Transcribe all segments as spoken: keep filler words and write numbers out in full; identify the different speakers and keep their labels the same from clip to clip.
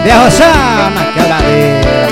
Speaker 1: E arrochar naquela areia.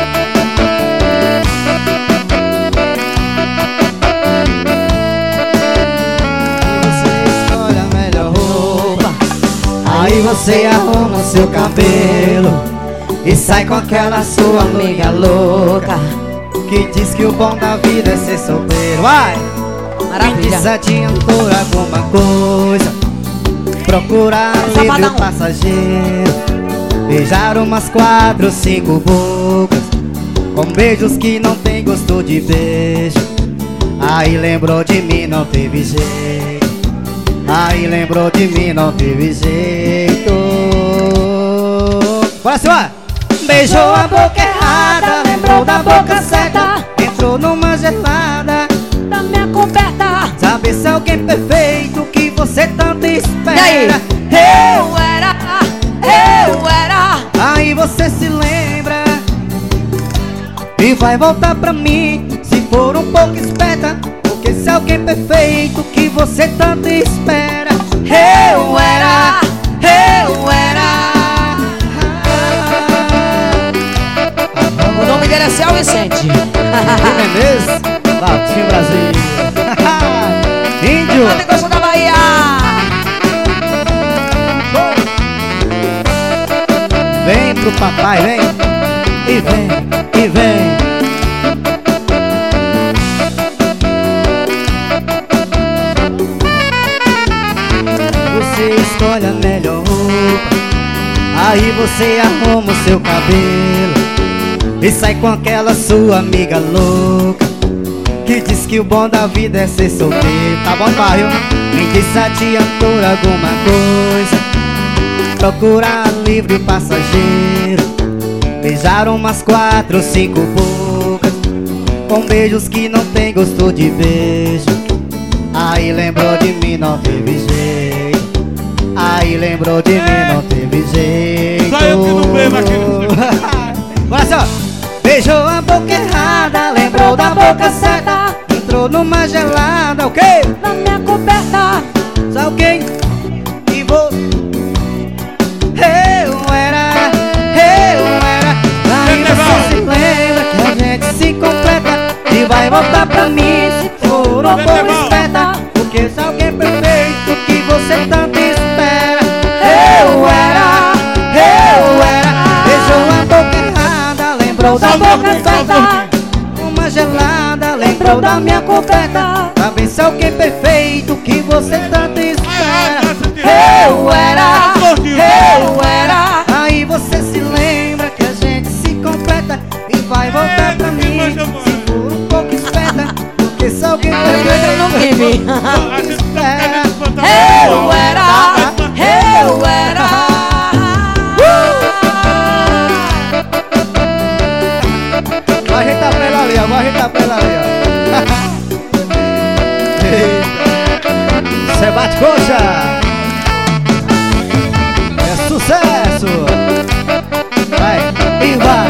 Speaker 1: Aí você arruma o seu cabelo e sai com aquela sua amiga louca que diz que o bom da vida é ser solteiro. Vai!
Speaker 2: Maravilha.
Speaker 1: Se adiantou alguma coisa, procurar livre o passageiro, beijar umas quatro, cinco bocas, com beijos que não tem gosto de beijo. Aí lembrou de mim, não teve jeito. Aí lembrou de mim, não teve jeito. Bora, senhora! Beijou a boca errada, lembrou da boca certa, entrou numa gelada
Speaker 2: da minha coberta.
Speaker 1: Sabe se alguém perfeito que você tanto espera.
Speaker 2: E aí? Eu era, eu era.
Speaker 1: Aí você se lembra e vai voltar pra mim, se for um pouco esperta. Porque se alguém perfeito que você tanto espera, eu era, eu era.
Speaker 2: O nome dele é Céu Vicente.
Speaker 1: Menezes, Latinho Brasil. Índio.
Speaker 2: Até gosto da Bahia.
Speaker 1: Vem pro papai, vem. E vem, e vem. Você escolhe a melhor roupa, aí você arruma o seu cabelo e sai com aquela sua amiga louca que diz que o bom da vida é ser solteiro. Tá bom, barril? Me diz se adiantou alguma coisa, procurar livre o passageiro, beijar umas quatro, cinco bocas, com beijos que não tem gosto de beijo. Aí lembrou de mim, não teve jeito. Aí lembrou de mim, não teve jeito.
Speaker 3: Só eu que não bebo aqui no seu.
Speaker 1: Olha só. Beijou a boca errada, lembrou da boca certa, entrou numa gelada, o quê?
Speaker 2: Na minha coberta.
Speaker 1: Sabe alguém? E vou. Eu era, eu era. Aí você se lembra que a gente se completa e vai voltar pra mim se for um pouco esperta. Porque se alguém perfeito que você tanto espera, eu era, eu era. Beijou a boca errada, lembrou da boca certa, uma gelada, lembrou da minha coberta. Pra ver se alguém perfeito que você tanto espera, eu era, eu era. Aí você se lembra que a gente se completa e vai voltar pra mim se for um pouco esperta. Porque se alguém perfeito
Speaker 2: não vive.
Speaker 1: espera,
Speaker 2: Eu era, eu era.
Speaker 1: Vai ajeitar pra ela ali, ó. Vai ajeitar pra ela ali, ó. Cê bate coxa. É sucesso. Vai, e vai.